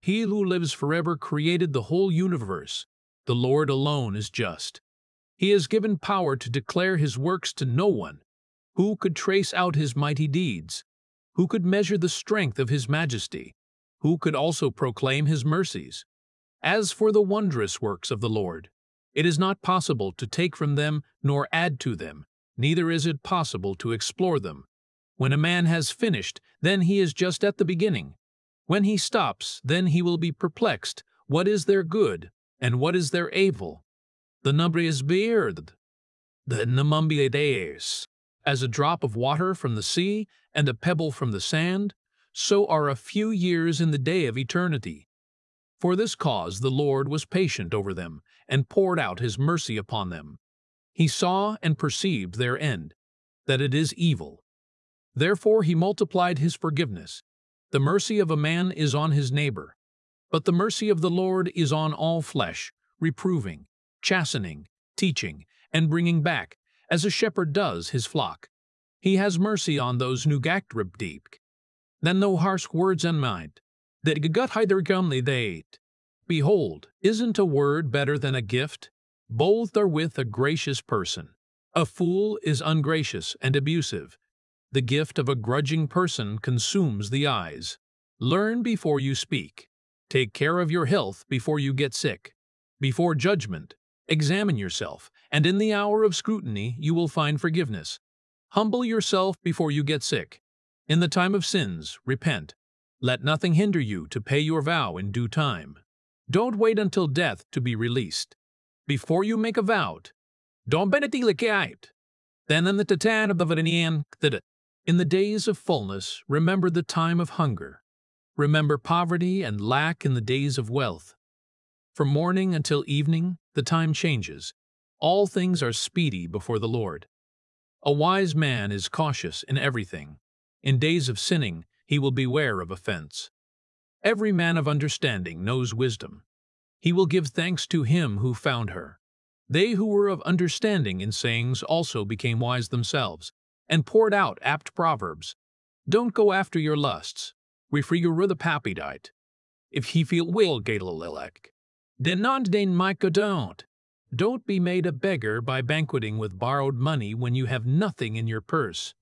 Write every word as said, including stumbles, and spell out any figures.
He who lives forever created the whole universe. The Lord alone is just. He has given power to declare his works to no one. Who could trace out his mighty deeds? Who could measure the strength of his majesty? Who could also proclaim his mercies? As for the wondrous works of the Lord, it is not possible to take from them nor add to them, neither is it possible to explore them. When a man has finished, then he is just at the beginning. When he stops, then he will be perplexed. What is their good, and what is their evil? The number is beard, the number days. As a drop of water from the sea, and a pebble from the sand, so are a few years in the day of eternity. For this cause the Lord was patient over them, and poured out his mercy upon them. He saw and perceived their end, that it is evil. Therefore he multiplied his forgiveness. The mercy of a man is on his neighbor, but the mercy of the Lord is on all flesh, reproving, chastening, teaching, and bringing back, as a shepherd does his flock. He has mercy on those who gaktrib deep. Then no harsh words and mind, that gut hider gumly they ate. Behold, isn't a word better than a gift? Both are with a gracious person. A fool is ungracious and abusive. The gift of a grudging person consumes the eyes. Learn before you speak. Take care of your health before you get sick. Before judgment, examine yourself, and in the hour of scrutiny you will find forgiveness. Humble yourself before you get sick. In the time of sins, repent. Let nothing hinder you to pay your vow in due time. Don't wait until death to be released. Before you make a vow, don't benetilikait. Then in the tatan of the Vadinian, in the days of fullness, remember the time of hunger. Remember poverty and lack in the days of wealth. From morning until evening, the time changes. All things are speedy before the Lord. A wise man is cautious in everything. In days of sinning, he will beware of offense. Every man of understanding knows wisdom. He will give thanks to him who found her. They who were of understanding in sayings also became wise themselves, and poured out apt proverbs. Don't go after your lusts. Refriger the papidite. If he feel will gatalilek. Then not den micah don't. Don't be made a beggar by banqueting with borrowed money when you have nothing in your purse.